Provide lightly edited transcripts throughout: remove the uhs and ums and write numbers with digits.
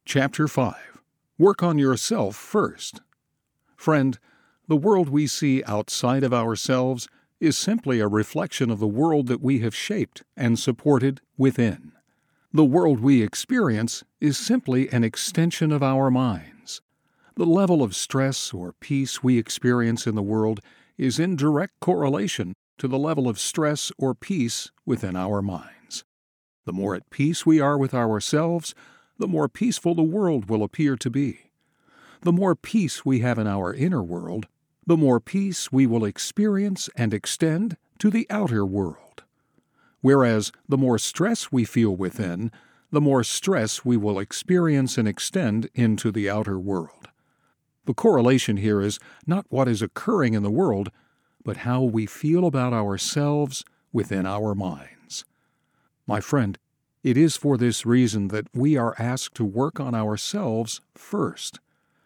Chapter 5. Work on yourself first. Friend, the world we see outside of ourselves is simply a reflection of the world that we have shaped and supported within. The world we experience is simply an extension of our minds. The level of stress or peace we experience in the world is in direct correlation to the level of stress or peace within our minds. The more at peace we are with ourselves, the more peaceful the world will appear to be. The more peace we have in our inner world, the more peace we will experience and extend to the outer world. Whereas the more stress we feel within, the more stress we will experience and extend into the outer world. The correlation here is not what is occurring in the world, but how we feel about ourselves within our minds. My friend, it is for this reason that we are asked to work on ourselves first.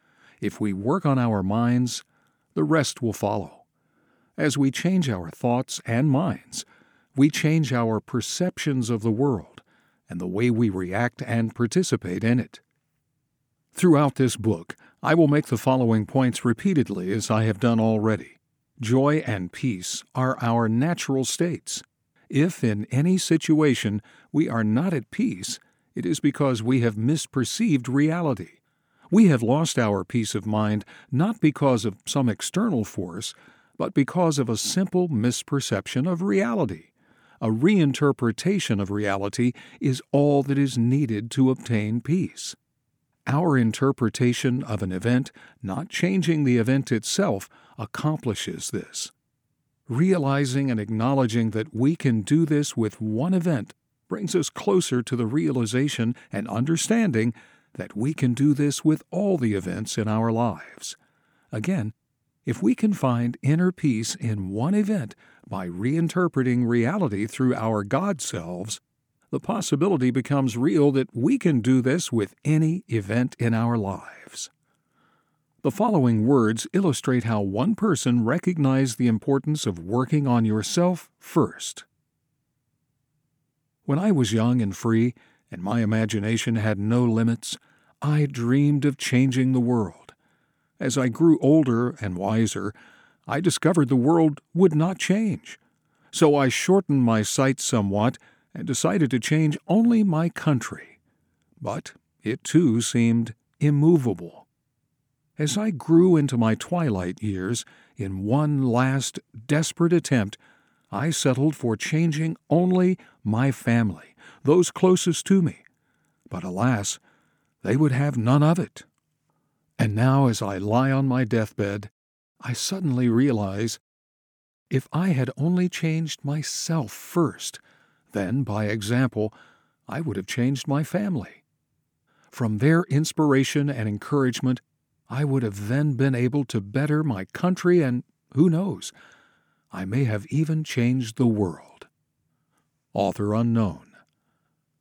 If we work on our minds, the rest will follow. As we change our thoughts and minds, we change our perceptions of the world and the way we react and participate in it. Throughout this book, I will make the following points repeatedly as I have done already. Joy and peace are our natural states. If in any situation we are not at peace, it is because we have misperceived reality. We have lost our peace of mind not because of some external force, but because of a simple misperception of reality. A reinterpretation of reality is all that is needed to obtain peace. Our interpretation of an event, not changing the event itself, accomplishes this. Realizing and acknowledging that we can do this with one event brings us closer to the realization and understanding that we can do this with all the events in our lives. Again, if we can find inner peace in one event by reinterpreting reality through our God selves, the possibility becomes real that we can do this with any event in our lives. The following words illustrate how one person recognized the importance of working on yourself first. When I was young and free, and my imagination had no limits, I dreamed of changing the world. As I grew older and wiser, I discovered the world would not change. So I shortened my sights somewhat and decided to change only my country. But it too seemed immovable. As I grew into my twilight years, in one last desperate attempt, I settled for changing only my family, those closest to me. But alas, they would have none of it. And now as I lie on my deathbed, I suddenly realize, if I had only changed myself first, then, by example, I would have changed my family. From their inspiration and encouragement, I would have then been able to better my country and, who knows, I may have even changed the world. Author unknown.